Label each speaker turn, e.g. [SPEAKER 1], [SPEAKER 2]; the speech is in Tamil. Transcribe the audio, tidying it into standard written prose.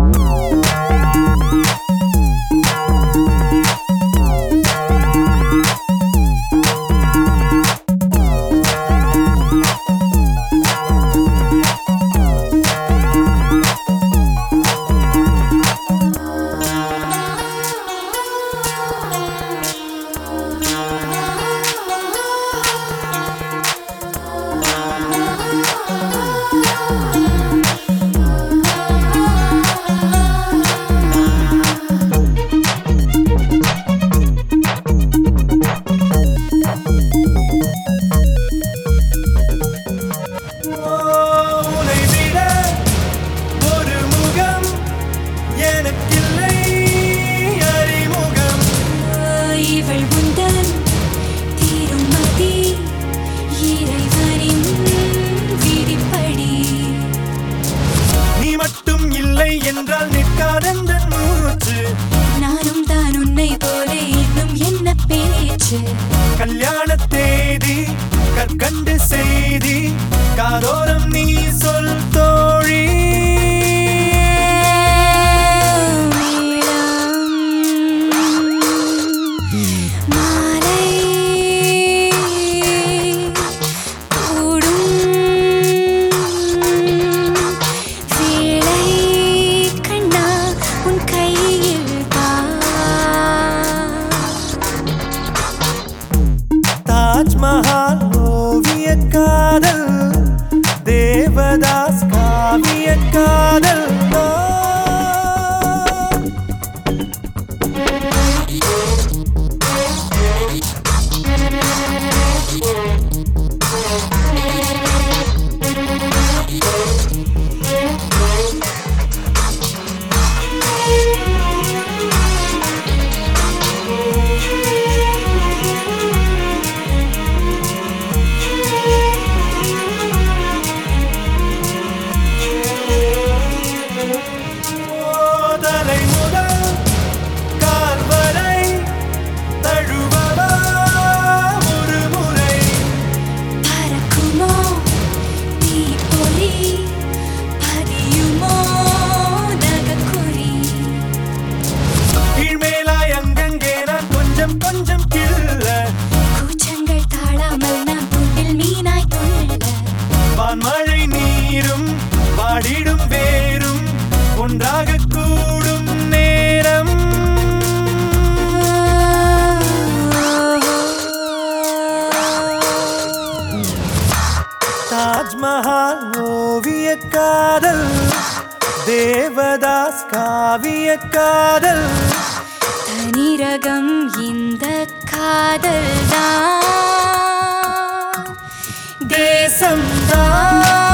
[SPEAKER 1] என்றால் நிற்காதென்ற மூச்சு
[SPEAKER 2] நானும் தான் உன்னை போல இன்னும் என்ன பேச்சு
[SPEAKER 1] கல்யாண தேதி கற்கண்டு செய்தி காதோரம் நீ சொல் தோழி தாஜ்மஹால் ஓவிய காதல் தேவதாஸ் காவிய காதல் கொஞ்சம் கிள்ள
[SPEAKER 2] கூச்சங்கள் தாழாமல் நான் துண்டில் மீனாய் துள்ள
[SPEAKER 1] வான்மழை நீரும் வாடிடும் வேரும் ஒன்றாக கூடும் நேரம் தாஜ்மஹால் ஓவிய காதல் தேவதாஸ் காவிய காதல்
[SPEAKER 2] தனிரகம் இந்த காதல் தான்
[SPEAKER 1] தேசம் தான்